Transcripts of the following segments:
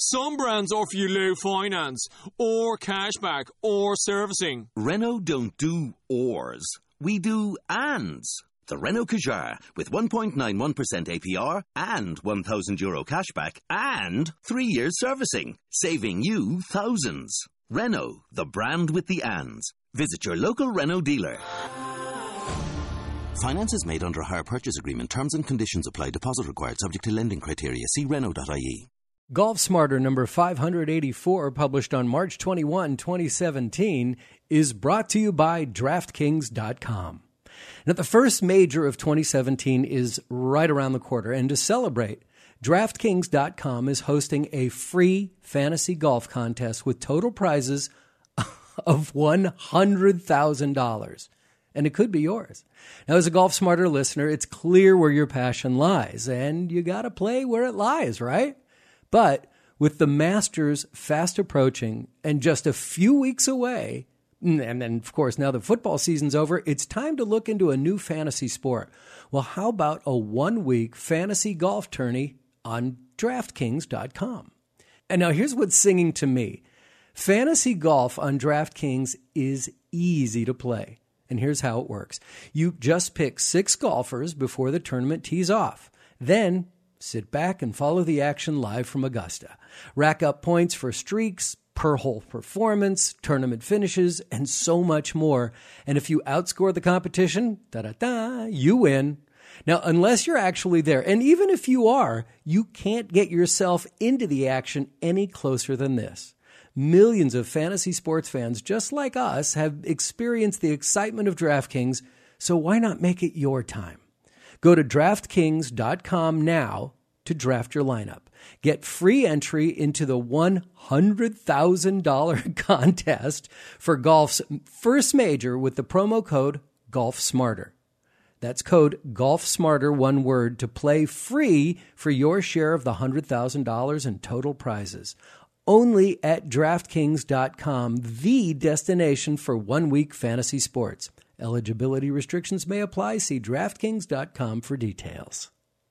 Some brands offer you low finance, or cashback, or servicing. Renault don't do ors. We do ands. The Renault Kadjar with 1.91% APR and €1,000 cashback and 3 years servicing, saving you thousands. Renault, the brand with the ands. Visit your local Renault dealer. Finance is made under a hire purchase agreement. Terms and conditions apply. Deposit required. Subject to lending criteria. See Renault.ie. Golf Smarter number 584, published on March 21, 2017, is brought to you by DraftKings.com. Now, the first major of 2017 is right around the corner, and to celebrate, DraftKings.com is hosting a free fantasy golf contest with total prizes of $100,000. And it could be yours. Now, as a Golf Smarter listener, it's clear where your passion lies, and you got to play where it lies, right? But with the Masters fast approaching and just a few weeks away, and then, of course, now the football season's over, it's time to look into a new fantasy sport. Well, how about a one-week fantasy golf tourney on DraftKings.com? And now here's what's singing to me. Fantasy golf on DraftKings is easy to play. And here's how it works. You just pick 6 golfers before the tournament tees off. Then sit back and follow the action live from Augusta. Rack up points for streaks, per-hole performance, tournament finishes, and so much more. And if you outscore the competition, you win. Now, unless you're actually there, and even if you are, you can't get yourself into the action any closer than this. Millions of fantasy sports fans, just like us, have experienced the excitement of DraftKings, so why not make it your time? Go to DraftKings.com now to draft your lineup. Get free entry into the $100,000 contest for golf's first major with the promo code GolfSmarter. That's code GolfSmarter, one word, to play free for your share of the $100,000 in total prizes. Only at DraftKings.com, the destination for one-week fantasy sports. Eligibility restrictions may apply. See DraftKings.com for details.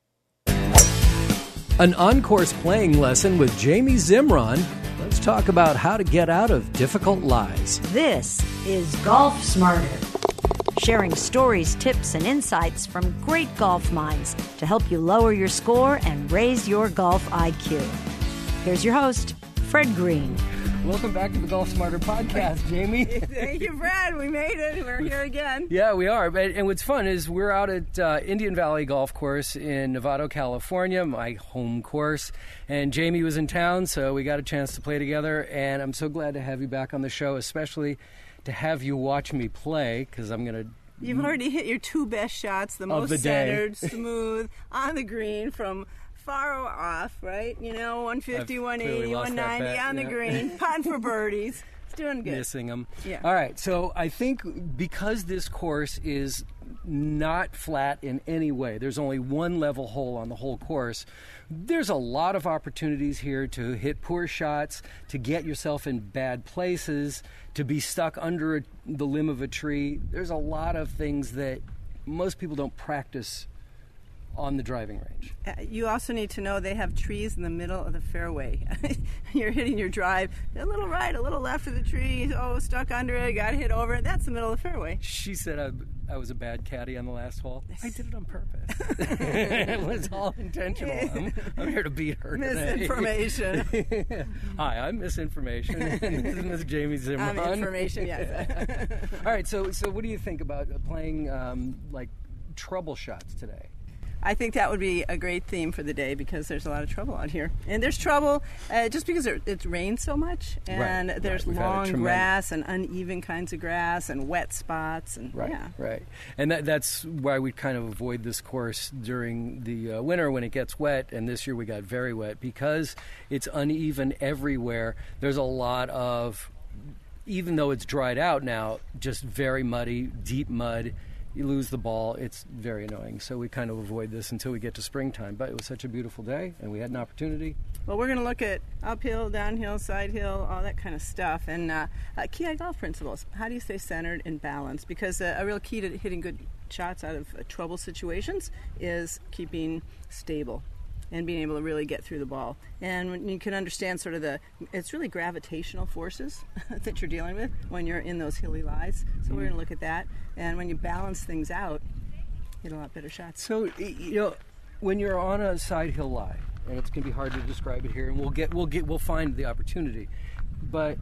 An on-course playing lesson with Jamie Zimron. Let's talk about how to get out of difficult lies. This is Golf Smarter, sharing stories, tips, and insights from great golf minds to help you lower your score and raise your golf IQ. Here's your host, Fred Green. Welcome back to the Golf Smarter podcast, Jamie. Thank you, Brad. We made it. We're here again. Yeah, we are. And what's fun is we're out at Indian Valley Golf Course in Novato, California, my home course. And Jamie was in town, so we got a chance to play together. And I'm so glad to have you back on the show, especially to have you watch me play, because I'm going to... You've already hit your 2 best shots, the most centered, smooth, on the green from... far off, right? You know, 150, 180, 190 on the green, putting for birdies. It's doing good. Missing them. Yeah. All right, so I think because this course is not flat in any way, there's only one level hole on the whole course, there's a lot of opportunities here to hit poor shots, to get yourself in bad places, to be stuck under the limb of a tree. There's a lot of things that most people don't practice on the driving range. You also need to know they have trees in the middle of the fairway. You're hitting your drive a little right, a little left of the tree. Oh, stuck under it, got to hit over it. That's the middle of the fairway. She said I was a bad caddy on the last hole. I did it on purpose. It was all intentional. I'm here to beat her today. Misinformation. Hi, I'm Misinformation. And this is Miss Jamie Zimron. I'm Information, yes. All right, so what do you think about playing trouble shots today? I think that would be a great theme for the day because there's a lot of trouble out here. And there's trouble just because it rains so much. And there's long grass and uneven kinds of grass and wet spots. And Right. And that's why we kind of avoid this course during the winter when it gets wet. And this year we got very wet. Because it's uneven everywhere, there's a lot of, even though it's dried out now, just very muddy, deep mud. You lose the ball. It's very annoying. So we kind of avoid this until we get to springtime. But it was such a beautiful day, and we had an opportunity. Well, we're going to look at uphill, downhill, side hill, all that kind of stuff. And key golf principles. How do you stay centered and balanced? Because a real key to hitting good shots out of trouble situations is keeping stable. and being able to really get through the ball. And when you can understand sort of it's really gravitational forces that you're dealing with when you're in those hilly lies. So we're going to look at that. And when you balance things out, you get a lot better shots. So, when you're on a side hill lie, and it's going to be hard to describe it here, and we'll find the opportunity. But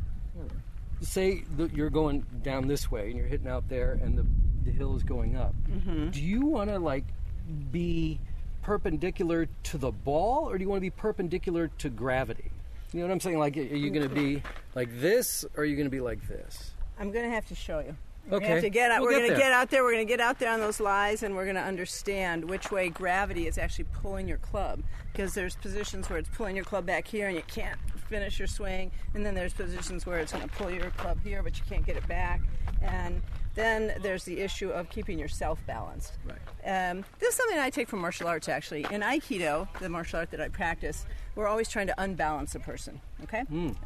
say that you're going down this way and you're hitting out there, and the hill is going up. Mm-hmm. Do you want to be perpendicular to the ball, or do you want to be perpendicular to gravity? You know what I'm saying? Are you going to be like this, or are you going to be like this? I'm going to have to show you. Okay. We're going to get out there. We're going to get out there on those lies, and we're going to understand which way gravity is actually pulling your club. Because there's positions where it's pulling your club back here, and you can't finish your swing. And then there's positions where it's going to pull your club here, but you can't get it back. And then there's the issue of keeping yourself balanced. Right. This is something I take from martial arts, actually. In Aikido, the martial art that I practice, we're always trying to unbalance a person, okay?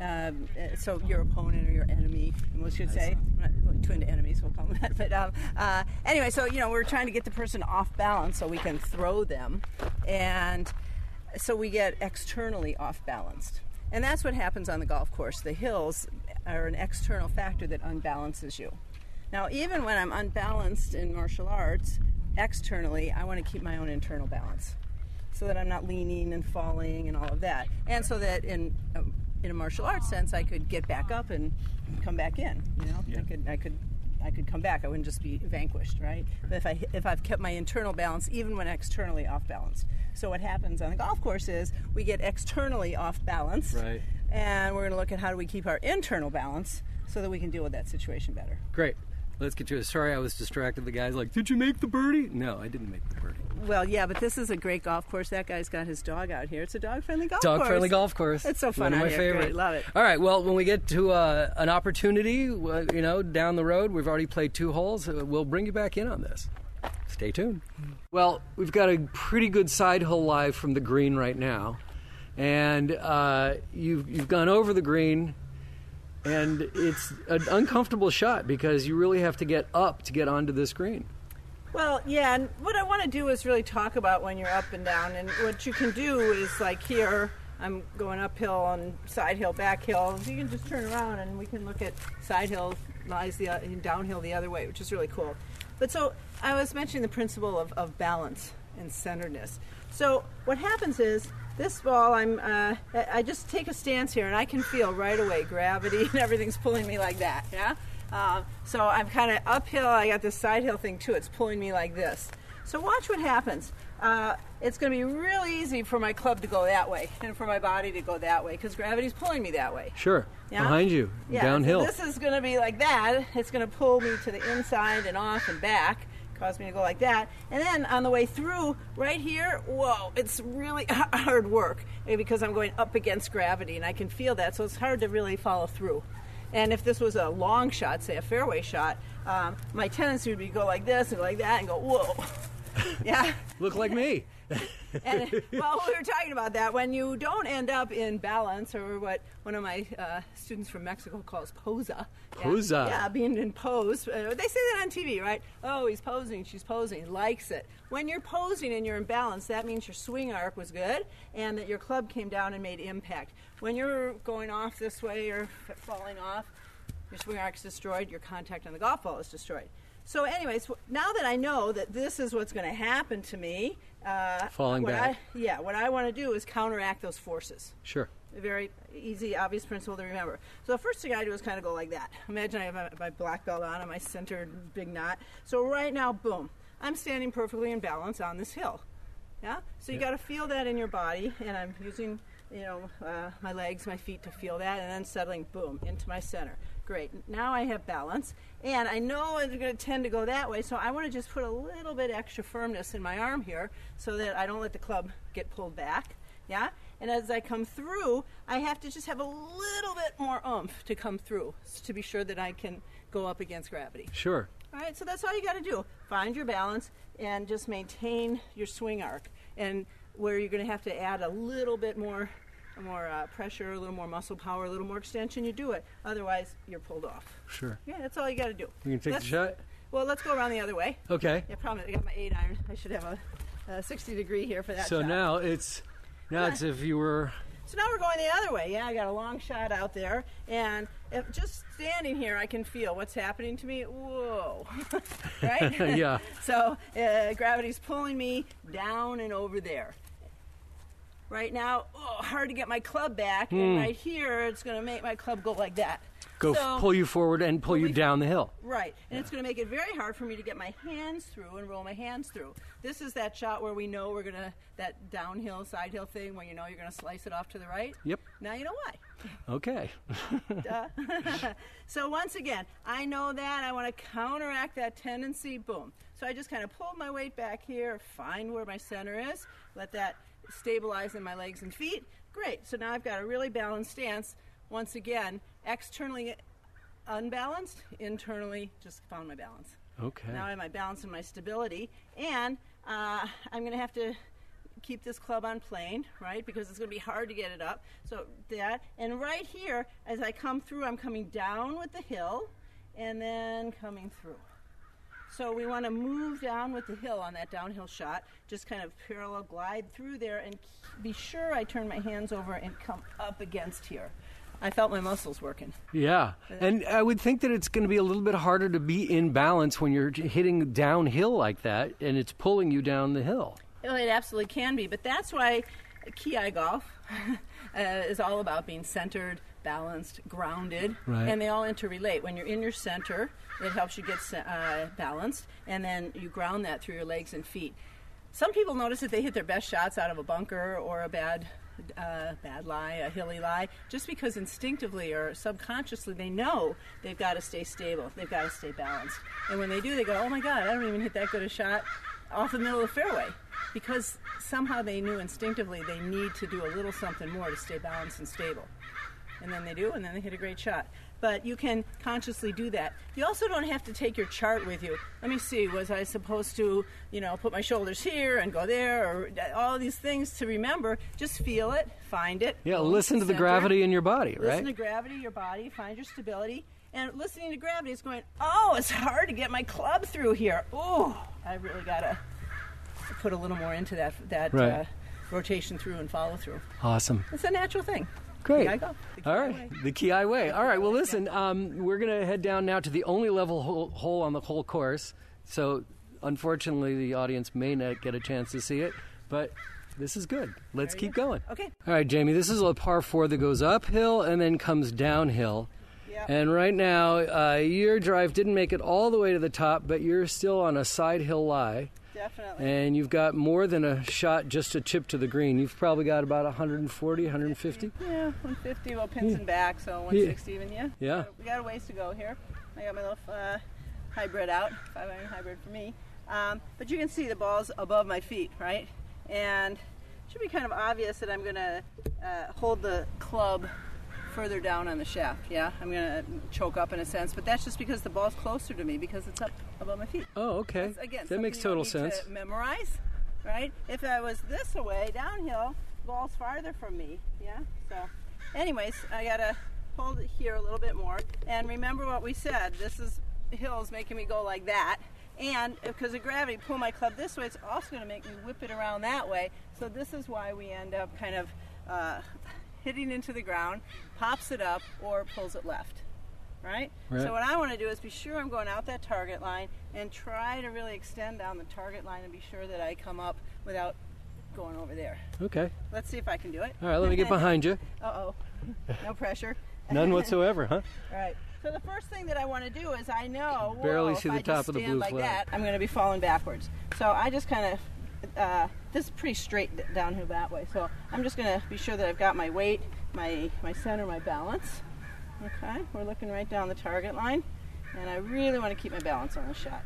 So your opponent or your enemy, we should say. We're not too into enemies, we'll call them that. But anyway, so, we're trying to get the person off balance so we can throw them. And so we get externally off balanced. And that's what happens on the golf course. The hills are an external factor that unbalances you. Now, even when I'm unbalanced in martial arts, externally, I want to keep my own internal balance so that I'm not leaning and falling and all of that. And so that in a martial arts sense, I could get back up and come back in, Yeah. I could come back. I wouldn't just be vanquished, right? But if I've kept my internal balance, even when externally off balance. So what happens on the golf course is we get externally off balance, right? And we're going to look at how do we keep our internal balance so that we can deal with that situation better. Great. Let's get to it. Sorry, I was distracted. The guy's like, "Did you make the birdie?" No, I didn't make the birdie. Well, yeah, but this is a great golf course. That guy's got his dog out here. It's a dog-friendly golf course. Dog-friendly golf course. It's so fun. One of my favorite. Great. Love it. All right. Well, when we get to an opportunity, down the road, we've already played 2 holes. We'll bring you back in on this. Stay tuned. Well, we've got a pretty good side hill live from the green right now, and you've gone over the green. And it's an uncomfortable shot because you really have to get up to get onto this green. Well, yeah, and what I want to do is really talk about when you're up and down. And what you can do is, like here, I'm going uphill and side hill, back hill. You can just turn around and we can look at side hill lies downhill the other way, which is really cool. But so I was mentioning the principle of balance and centeredness. So what happens is, this ball, I just take a stance here, and I can feel right away gravity and everything's pulling me like that, yeah? So I'm kind of uphill. I got this side hill thing, too. It's pulling me like this. So watch what happens. It's going to be real easy for my club to go that way and for my body to go that way because gravity's pulling me that way. Sure. Yeah? Behind you, yeah, downhill. So this is going to be like that. It's going to pull me to the inside and off and back. Cause me to go like that. And then on the way through, right here, whoa, it's really hard work because I'm going up against gravity and I can feel that, so it's hard to really follow through. And if this was a long shot, say a fairway shot, my tendency would be to go like this and like that and go, whoa. Yeah. Look like me. And, well, we were talking about that. When you don't end up in balance, or what one of my students from Mexico calls posa. Posa. Yeah, being in pose. They say that on TV, right? Oh, he's posing, she's posing, likes it. When you're posing and you're in balance, that means your swing arc was good and that your club came down and made impact. When you're going off this way or falling off, your swing arc is destroyed, your contact on the golf ball is destroyed. So anyways, now that I know that this is what's going to happen to me, falling back. What I want to do is counteract those forces. Sure. A very easy, obvious principle to remember. So the first thing I do is kind of go like that. Imagine I have my black belt on and my centered big knot. So right now, boom, I'm standing perfectly in balance on this hill. Yeah. So you got to feel that in your body, and I'm using, my legs, my feet to feel that, and then settling, boom, into my center. Great. Now I have balance, and I know it's going to tend to go that way, so I want to just put a little bit extra firmness in my arm here so that I don't let the club get pulled back. Yeah? And as I come through, I have to just have a little bit more oomph to come through to be sure that I can go up against gravity. Sure. All right, so that's all you got to do. Find your balance and just maintain your swing arc. And where you're going to have to add a little bit more pressure, a little more muscle power, a little more extension, you do it. Otherwise, you're pulled off. Sure. Yeah, that's all you got to do. You can take the shot? Well, let's go around the other way. Okay. Yeah, problem is I got my 8 iron. I should have a 60 degree here for that so shot. now it's if you were... So now we're going the other way. Yeah, I got a long shot out there, and if just standing here, I can feel what's happening to me. Whoa, right? Yeah. So gravity's pulling me down and over there. Right now, hard to get my club back, and right here, it's going to make my club go like that. Pull you forward and pull you down the hill. Right, and it's going to make it very hard for me to get my hands through and roll my hands through. This is that shot where we know we're going to, that downhill, side hill thing where you know you're going to slice it off to the right. Yep. Now you know why. Okay. So once again, I know that. I want to counteract that tendency. Boom. So I just kind of pull my weight back here, find where my center is, let that stabilize in my legs and feet. Great. So now I've got a really balanced stance. Once again, externally unbalanced, internally just found my balance. Okay. Now I have my balance and my stability, and I'm going to have to keep this club on plane, right, because it's going to be hard to get it up. So that, and right here, as I come through, I'm coming down with the hill, and then coming through. So we want to move down with the hill on that downhill shot, just kind of parallel glide through there, and be sure I turn my hands over and come up against here. I felt my muscles working. Yeah, and I would think that it's going to be a little bit harder to be in balance when you're hitting downhill like that, and it's pulling you down the hill. Well, it absolutely can be, but that's why Ki golf is all about being centered, balanced, grounded, right. And they all interrelate. When you're in your center, it helps you get balanced, and then you ground that through your legs and feet. Some people notice that they hit their best shots out of a bunker or a bad lie, a hilly lie, just because instinctively or subconsciously they know they've got to stay stable, they've got to stay balanced. And when they do, they go, oh my God, I don't even hit that good a shot off the middle of the fairway, because somehow they knew instinctively they need to do a little something more to stay balanced and stable. And then they do, and then they hit a great shot. But you can consciously do that. You also don't have to take your chart with you. Let me see, was I supposed to, put my shoulders here and go there, or all these things to remember? Just feel it, find it. Yeah, listen to the gravity in your body, right? Listen to gravity, your body, find your stability. And listening to gravity is going, oh, it's hard to get my club through here. Oh, I really got to put a little more into that right. Rotation through and follow through. Awesome. It's a natural thing. Great. All right. The Ki way. All right. Well, listen, we're going to head down now to the only level hole on the whole course. So, unfortunately, the audience may not get a chance to see it, but this is good. Let's keep going. Okay. All right, Jamie, this is a par 4 that goes uphill and then comes downhill. Yep. And right now, your drive didn't make it all the way to the top, but you're still on a side hill lie. Definitely. And you've got more than a shot just to chip to the green. You've probably got about 140, 150? Yeah, 150, well, pins and back, so 160 even, yeah. Yeah. So we got a ways to go here. I got my little hybrid out, 5-iron hybrid for me. But you can see the ball's above my feet, right? And it should be kind of obvious that I'm going to hold the club further down on the shaft, yeah? I'm going to choke up in a sense, but that's just because the ball's closer to me because it's up above my feet. Oh, okay. That's, again, that makes total sense. To memorize, right? If I was this away, downhill, the ball's farther from me, yeah? So, anyways, I got to hold it here a little bit more. And remember what we said, this is hills making me go like that. And because of gravity, pull my club this way, it's also going to make me whip it around that way. So this is why we end up kind of hitting into the ground, pops it up, or pulls it left, right? So what I want to do is be sure I'm going out that target line and try to really extend down the target line and be sure that I come up without going over there. Okay. Let's see if I can do it. All right, let me get behind you. Uh-oh. No pressure. None whatsoever, huh? All right. So the first thing that I want to do is I know, barely see the top of the blue like flag. that, I'm going to be falling backwards. So I just kind of, this is pretty straight downhill that way. So I'm just going to be sure that I've got my weight, my center, my balance. Okay, we're looking right down the target line, and I really want to keep my balance on the shot.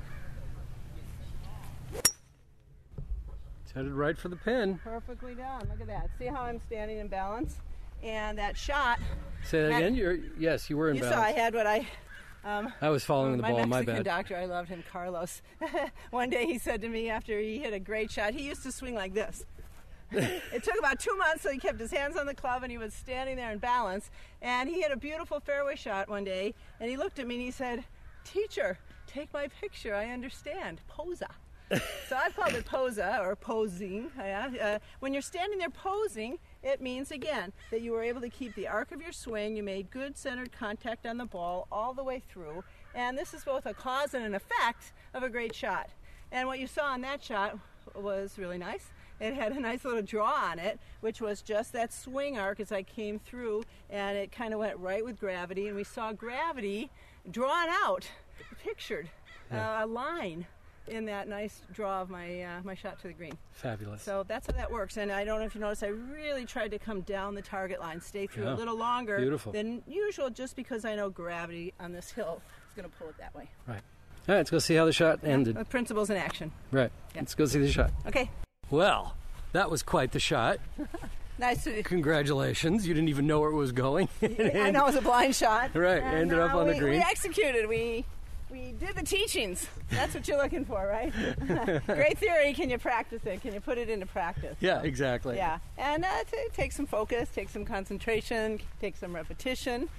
It's headed right for the pin. Perfectly done. Look at that. See how I'm standing in balance? And that shot. Say that again? Yes, you were in balance. You saw I had what I was following the ball, my bad. My Mexican doctor, I loved him, Carlos. One day he said to me after he hit a great shot, he used to swing like this. It took about 2 months, so he kept his hands on the club and he was standing there in balance. And he hit a beautiful fairway shot one day, and he looked at me and he said, "Teacher, take my picture, I understand. Posa." So I've called it posa or posing. When you're standing there posing, it means, again, that you were able to keep the arc of your swing. You made good centered contact on the ball all the way through. And this is both a cause and an effect of a great shot. And what you saw on that shot was really nice. It had a nice little draw on it, which was just that swing arc as I came through, and it kind of went right with gravity. And we saw gravity drawn out, pictured, a line in that nice draw of my shot to the green. Fabulous. So that's how that works. And I don't know if you noticed, I really tried to come down the target line, stay through a little longer than usual, just because I know gravity on this hill is going to pull it that way. Right. All right, let's go see how the shot ended. The principles in action. Right. Yeah. Let's go see the shot. Okay. Well, that was quite the shot. Nice to Congratulations. You didn't even know where it was going. I know it was a blind shot. Right. And ended up on the green. We executed. We did the teachings. That's what you're looking for, right? Great theory. Can you practice it? Can you put it into practice? Yeah, exactly. Yeah. And take some focus, take some concentration, take some repetition.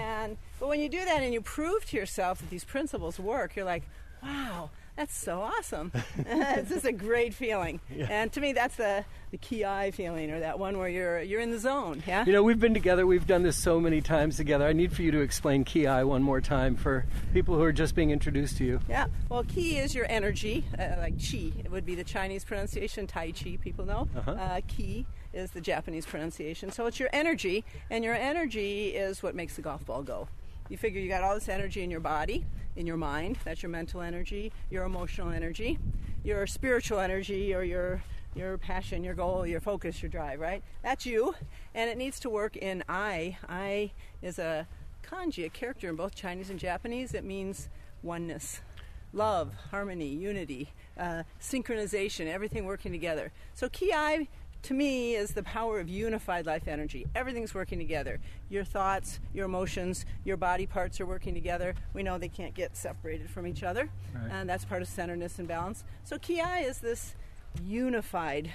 But when you do that and you prove to yourself that these principles work, you're like, wow, that's so awesome. It's just a great feeling. Yeah. And to me, that's the ki feeling, or that one where you're in the zone. Yeah. You know, we've been together. We've done this so many times together. I need for you to explain ki one more time for people who are just being introduced to you. Yeah. Well, ki is your energy, like chi. It would be the Chinese pronunciation, Tai Chi, people know. Ki is the Japanese pronunciation. So it's your energy, and your energy is what makes the golf ball go. You figure you got all this energy in your body, in your mind. That's your mental energy, your emotional energy, your spiritual energy, or your passion, your goal, your focus, your drive, right? That's you, and it needs to work in I. I is a kanji, a character in both Chinese and Japanese. It means oneness, love, harmony, unity, synchronization, everything working together. So ki, to me, is the power of unified life energy. Everything's working together. Your thoughts, your emotions, your body parts are working together. We know they can't get separated from each other, and that's part of centeredness and balance. So ki is this unified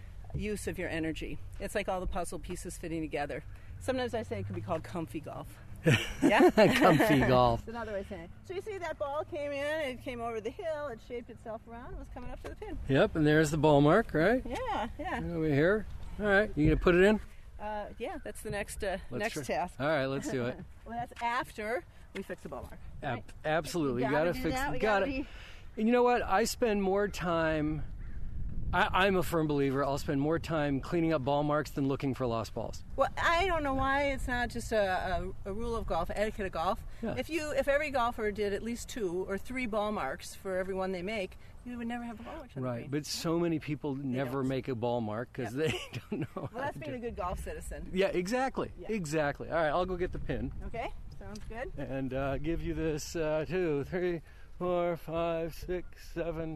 use of your energy. It's like all the puzzle pieces fitting together. Sometimes I say it could be called comfy golf. Yeah? Comfy golf. That's another way of saying it. So you see that ball came in, it came over the hill, it shaped itself around, it was coming up to the pin. Yep, and there's the ball mark, right? Yeah. Over here. All right, you going to put it in? Yeah, that's the next task. All right, let's do it. Well, that's after we fix the ball mark. Right? Absolutely. You got to fix it. Got it. And you know what? I spend more time... I'm a firm believer. I'll spend more time cleaning up ball marks than looking for lost balls. Well, I don't know why it's not just a rule of golf, etiquette of golf. Yeah. If every golfer did at least 2 or 3 ball marks for every one they make, you would never have a ball mark. Right, but so many people never make a ball mark because they don't know. Well, that's being a good golf citizen. Yeah, exactly. Yeah. Exactly. All right, I'll go get the pin. Okay, sounds good. And give you this 2, 3, 4, 5, 6, 7.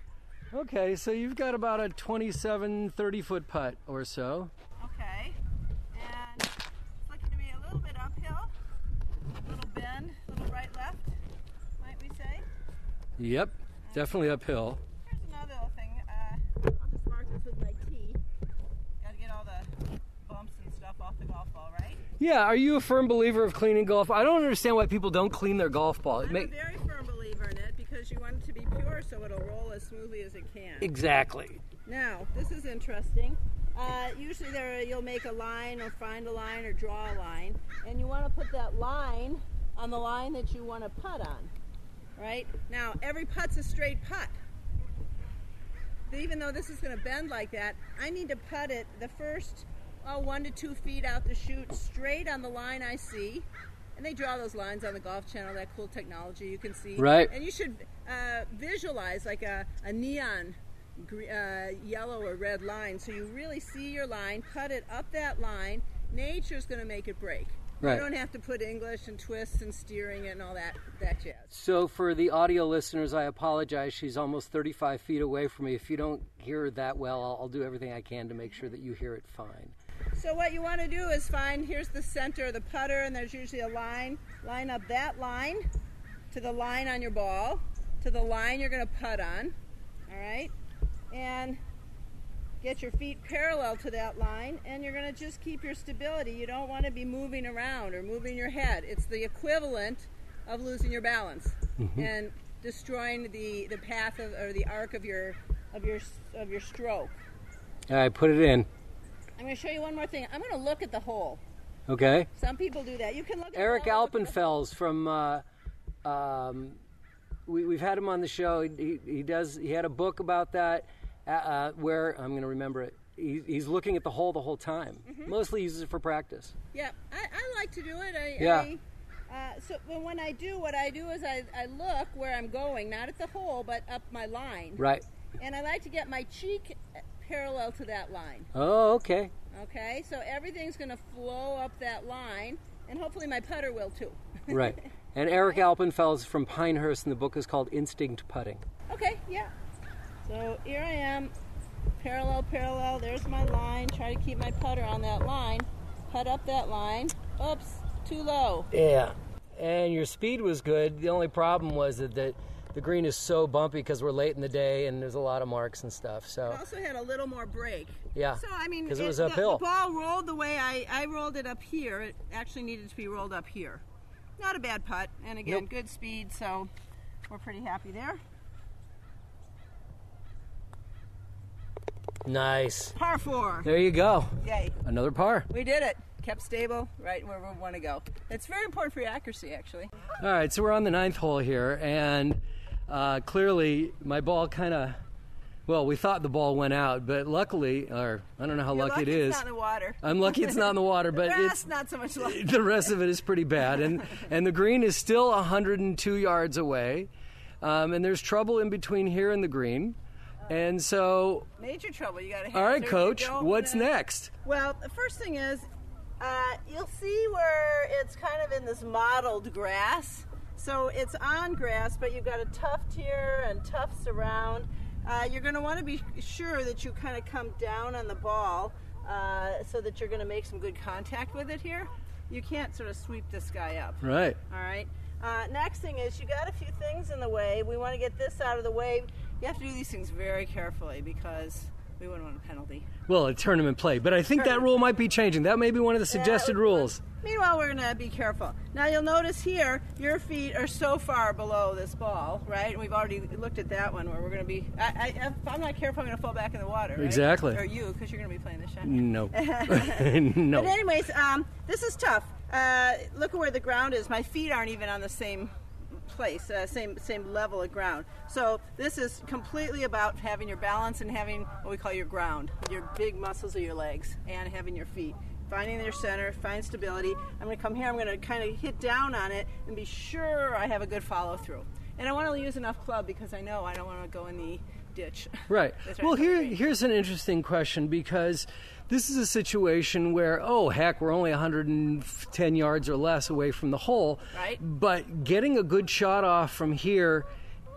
Okay, so you've got about a 27, 30-foot putt or so. Okay, and it's looking to be a little bit uphill, a little bend, a little right, left, might we say? Yep, definitely uphill. Here's another little thing. I'll just mark this with my tee. Got to get all the bumps and stuff off the golf ball, right? Yeah, are you a firm believer of cleaning golf? I don't understand why people don't clean their golf ball. I'm a very firm believer in it because you want it to be pure so it'll roll as smoothly as it can. Exactly. Now, this is interesting. Usually you'll make a line or find a line or draw a line, and you want to put that line on the line that you want to putt on, right? Now, every putt's a straight putt. Even though this is going to bend like that, I need to putt it the first 1 to 2 feet out the chute straight on the line I see. And they draw those lines on the Golf Channel, that cool technology you can see. Right. And you should visualize like a neon yellow or red line, so you really see your line, putt it up that line. Nature's going to make it break. Right. You don't have to put English and twists and steering and all that jazz. So for the audio listeners, I apologize. She's almost 35 feet away from me. If you don't hear her that well, I'll do everything I can to make sure that you hear it fine. So what you want to do is here's the center of the putter, and there's usually a line. Line up that line to the line on your ball, to the line you're going to putt on, all right? And get your feet parallel to that line, and you're going to just keep your stability. You don't want to be moving around or moving your head. It's the equivalent of losing your balance. Mm-hmm. And destroying the path or the arc of your stroke. All right, put it in. I'm going to show you one more thing. I'm going to look at the hole. Okay. Some people do that. You can look at Eric the hole. Alpenfels from we've had him on the show. He had a book about that where I'm going to remember it. He's looking at the hole the whole time. Mm-hmm. Mostly uses it for practice. Yeah, I like to do it. So when I do, what I do is I look where I'm going, not at the hole, but up my line. Right. And I like to get my cheek parallel to that line. Oh, okay. Okay, so everything's going to flow up that line, and hopefully my putter will too. Right. And Eric Alpenfels from Pinehurst, and the book is called Instinct Putting. Okay, yeah. So here I am, parallel, there's my line. Try to keep my putter on that line. Putt up that line. Oops, too low. Yeah. And your speed was good. The only problem was that the green is so bumpy because we're late in the day and there's a lot of marks and stuff. So I also had a little more break. Yeah. So I mean, because it was uphill. The ball rolled the way I rolled it up here. It actually needed to be rolled up here. Not a bad putt, and again, Nope. Good speed. So we're pretty happy there. Nice. Par 4. There you go. Yay. Another par. We did it. Kept stable, right where we want to go. It's very important for your accuracy, actually. All right, so we're on the 9th hole here, and clearly my ball we thought the ball went out, but luckily, or I don't know how lucky it is. It's not in the water. I'm lucky it's not in the water, but it's not so much lucky. The rest of it is pretty bad, and the green is still 102 yards away, and there's trouble in between here and the green. And so, major trouble. You got to. All right, Coach. What's next? Well, the first thing is, you'll see where it's kind of in this mottled grass. So it's on grass, but you've got a tuft here and tufts around. You're going to want to be sure that you kind of come down on the ball so that you're going to make some good contact with it here. You can't sort of sweep this guy up. Right. All right. Next thing is you got a few things in the way. We want to get this out of the way. You have to do these things very carefully because we wouldn't want a penalty. Well, a tournament play, but I think that rule might be changing. That may be one of the suggested rules. Meanwhile, we're going to be careful. Now, you'll notice here, your feet are so far below this ball, right? And we've already looked at that one where we're going to be... if I'm not careful, I'm going to fall back in the water, right? Exactly. Or you, because you're going to be playing the shot. No. No. But anyways, this is tough. Look at where the ground is. My feet aren't even on the same place, same level of ground. So this is completely about having your balance and having what we call your ground, your big muscles of your legs, and having your feet. Finding their center, find stability. I'm going to come here, I'm going to kind of hit down on it and be sure I have a good follow through. And I want to use enough club because I know I don't want to go in the ditch. Right. Well, here's an interesting question because this is a situation where, we're only 110 yards or less away from the hole. Right. But getting a good shot off from here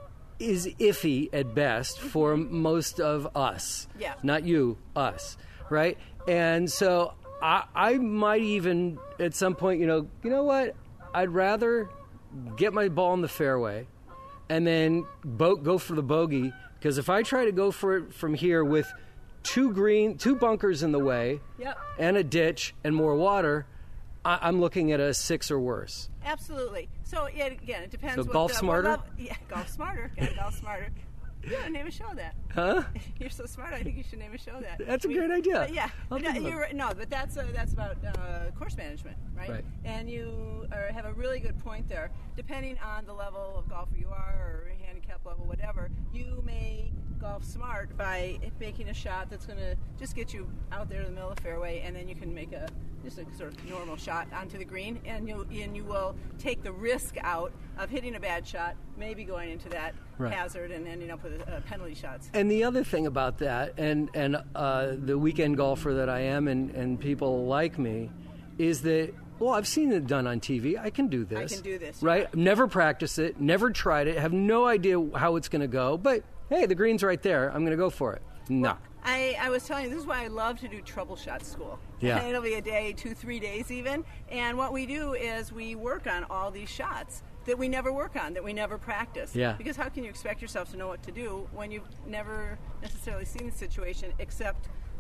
is iffy at best for most of us. Yeah. Not you, us. Right? And so I might even at some point, you know what? I'd rather get my ball in the fairway and then go for the bogey, because if I try to go for it from here with two bunkers in the way, yep, and a ditch and more water, I'm looking at a 6 or worse. Absolutely. So again, it depends. So golf smarter? Golf smarter. Gotta golf smarter. You gotta name a show that. Huh? You're so smart. I think you should name a show that. That's a great idea. Yeah. But that's about course management, right? Right. And you have a really good point there. Depending on the level of golfer you are or handicap level, whatever, you may golf smart by making a shot that's going to just get you out there in the middle of the fairway, and then you can make just a sort of normal shot onto the green, and you will take the risk out of hitting a bad shot, maybe going into that hazard and ending up with penalty shots. And the other thing about that, and the weekend golfer that I am, and people like me, is that, I've seen it done on TV. I can do this. I can do this. Right? Yeah. Never practiced it, never tried it, have no idea how it's going to go, but hey, the green's right there. I'm going to go for it. No. Well, I was telling you, this is why I love to do troubleshot school. Yeah. It'll be a day, 2-3 days even. And what we do is we work on all these shots that we never work on, that we never practice. Yeah. Because how can you expect yourself to know what to do when you've never necessarily seen the situation except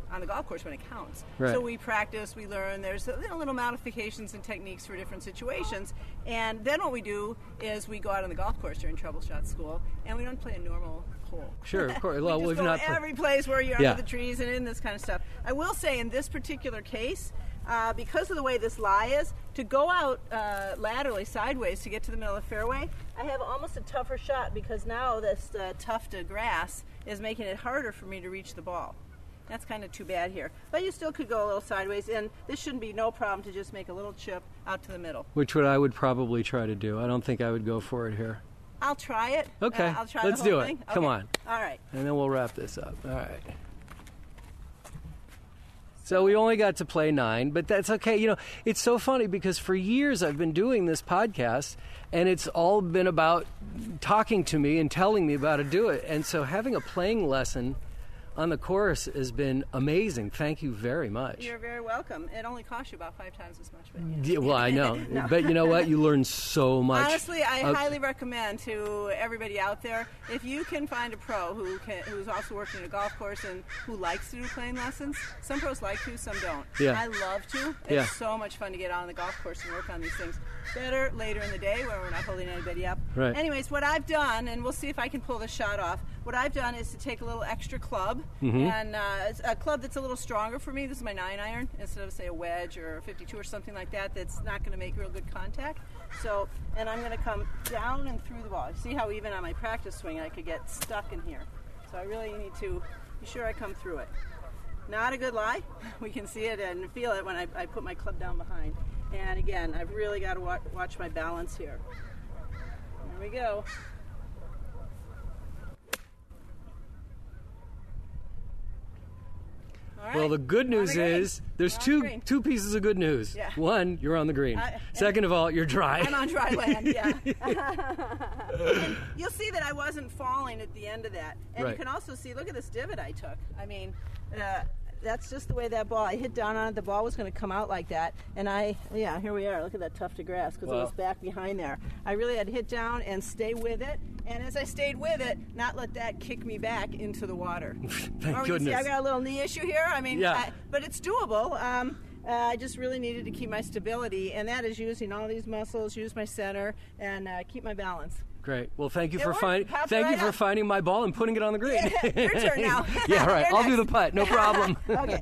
on the golf course when it counts. Right. So we practice, we learn. There's little modifications and techniques for different situations. And then what we do is we go out on the golf course during Trouble Shot School, and we don't play a normal hole. Sure, of course. Well, we've not every place where you're under the trees and in this kind of stuff. I will say in this particular case, because of the way this lie is, to go out laterally sideways to get to the middle of the fairway, I have almost a tougher shot because now this tuft of grass is making it harder for me to reach the ball. That's kind of too bad here. But you still could go a little sideways, and this shouldn't be no problem to just make a little chip out to the middle. Which I would probably try to do. I don't think I would go for it here. I'll try it. Okay, I'll try let's the whole do it. thing. Come Okay. on. All right. And then we'll wrap this up. All right. So we only got to play 9, but that's okay. You know, it's so funny because for years I've been doing this podcast, and it's all been about talking to me and telling me about how to do it. And so having a playing lesson on the course has been amazing. Thank you very much. You're very welcome. It only costs you about 5 times as much. But Yeah, well, I know. No. But you know what? You learn so much. Honestly, I highly recommend to everybody out there, if you can find a pro who's also working at a golf course and who likes to do playing lessons. Some pros like to, some don't. Yeah. I love to. It's so much fun to get on the golf course and work on these things. Better later in the day where we're not holding anybody up. Right. Anyways, what I've done, and we'll see if I can pull this shot off, what I've done is to take a little extra club, and it's a club that's a little stronger for me. This is my 9-iron instead of, say, a wedge or a 52 or something like that that's not going to make real good contact. So, and I'm going to come down and through the ball. See how even on my practice swing I could get stuck in here. So I really need to be sure I come through it. Not a good lie. We can see it and feel it when I put my club down behind. And again, I've really got to watch my balance here. There we go. All right. Well, the good news is there's two pieces of good news. Yeah. One, you're on the green. Second of all, you're dry. I'm on dry land, yeah. And you'll see that I wasn't falling at the end of that. And Right. you can also see, look at this divot I took. I mean, that's just the way that ball, I hit down on it, the ball was going to come out like that. And here we are, look at that tuft of grass, because it was back behind there. I really had to hit down and stay with it. And as I stayed with it, not let that kick me back into the water. Thank goodness. See, I got a little knee issue here. I mean, Yeah. but it's doable. I just really needed to keep my stability, and that is using all these muscles, use my center, and keep my balance. Great. Well, thank you It for worked. Popped right up. finding my ball and putting it on the green. Your turn now. Yeah, right. You're I'll do next. the putt. No problem. Okay.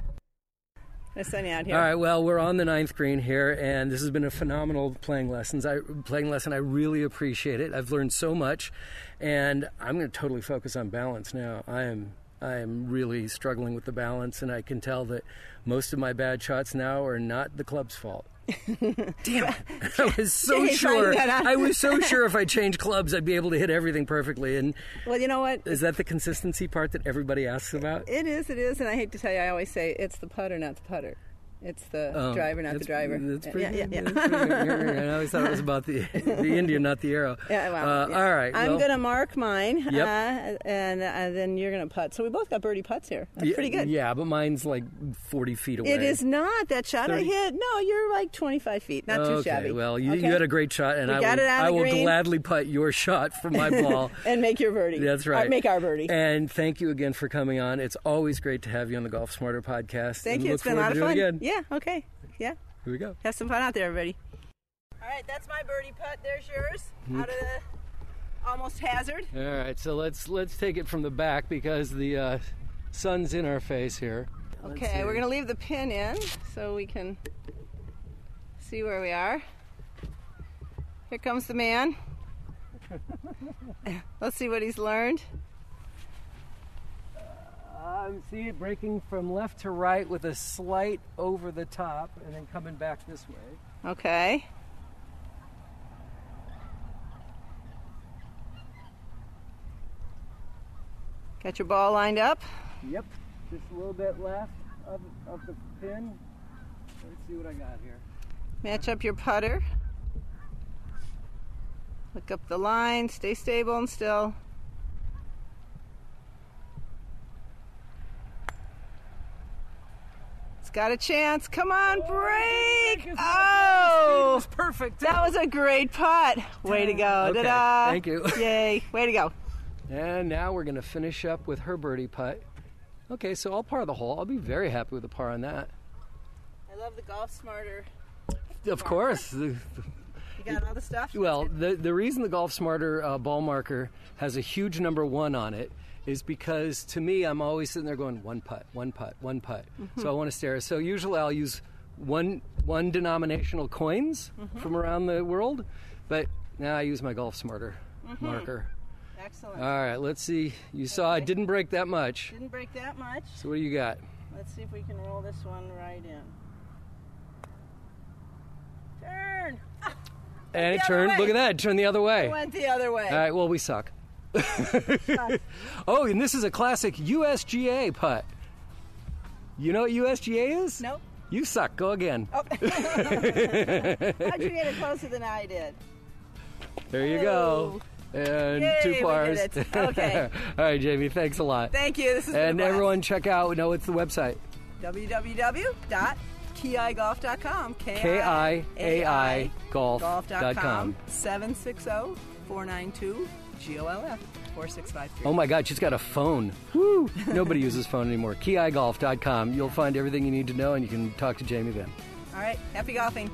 Let's send you out here. All right. Well, we're on the 9th green here, and this has been a phenomenal playing lesson. I really appreciate it. I've learned so much, and I'm going to totally focus on balance now. I am really struggling with the balance, and I can tell that most of my bad shots now are not the club's fault. Damn it. I was so sure. I was so sure if I changed clubs, I'd be able to hit everything perfectly. And well, you know what? Is that the consistency part that everybody asks about? It is, and I hate to tell you, I always say it's the putter, not the putter. It's the driver, not the driver. That's pretty yeah. good. That's pretty good. I always thought it was about the Indian, not the arrow. Yeah, well, All right. I'm going to mark mine, Yep. and then you're going to putt. So we both got birdie putts here. That's pretty good. Yeah, but mine's like 40 feet away. It is not. That shot 30? I hit, no, you're like 25 feet. Not too shabby. Well, you had a great shot, and I will gladly putt your shot from my ball. And make your birdie. That's right. Make our birdie. And thank you again for coming on. It's always great to have you on the Golf Smarter podcast. Thank you. It's been a lot of fun. Yeah, okay. Yeah. Here we go. Have some fun out there, everybody. All right, that's my birdie putt. There's yours. Out of the almost hazard. All right, so let's take it from the back because the sun's in our face here. Okay, we're going to leave the pin in so we can see where we are. Here comes the man. Let's see what he's learned. See it breaking from left to right with a slight over the top and then coming back this way. Okay. Got your ball lined up? Yep, just a little bit left of the pin. Let's see what I got here. Match up your putter. Look up the line, stay stable and still. It's got a chance. Come on, break! Oh! It was perfect. That was a great putt. Way to go. Okay, Ta-da. thank you. Yay. Way to go. And now we're going to finish up with her birdie putt. Okay, so I'll par the hole. I'll be very happy with a par on that. I love the Golf Smarter. Of course. You got all the stuff? Well, the reason the Golf Smarter ball marker has a huge number 1 on it is because, to me, I'm always sitting there going, one putt, one putt, one putt. So I want to stare. So usually I'll use one denominational coins from around the world, but now I use my Golf Smarter marker. Excellent. All right, let's see. You saw I didn't break that much. Didn't break that much. So what do you got? Let's see if we can roll this one right in. Turn! And it turned, look at that, it turned the other way. It went the other way. All right, well, we suck. Oh, and this is a classic USGA putt. You know what USGA is? Nope. You suck. Go again. Oh. How'd you get it closer than I did? There you go. And Yay, 2 pars. we did it. Okay. All right, Jamie, thanks a lot. Thank you. This has been a And blast. everyone check out, what's the website? www.kiaigolf.com. KIAI golf.com. 760-492-GOLF 4653. Oh my God, she's got a phone. Woo! Nobody uses phone anymore. KIAigolf.com. You'll find everything you need to know, and you can talk to Jamie then. All right. Happy golfing.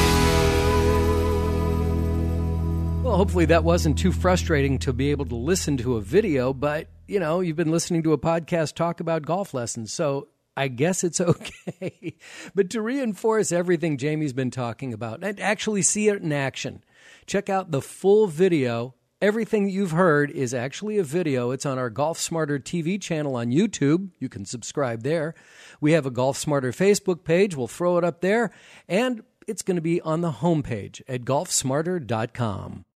Well, hopefully that wasn't too frustrating to be able to listen to a video, but, you've been listening to a podcast talk about golf lessons, so I guess it's okay. But to reinforce everything Jamie's been talking about and actually see it in action, check out the full video. Everything that you've heard is actually a video. It's on our Golf Smarter TV channel on YouTube. You can subscribe there. We have a Golf Smarter Facebook page. We'll throw it up there. And it's going to be on the homepage at golfsmarter.com.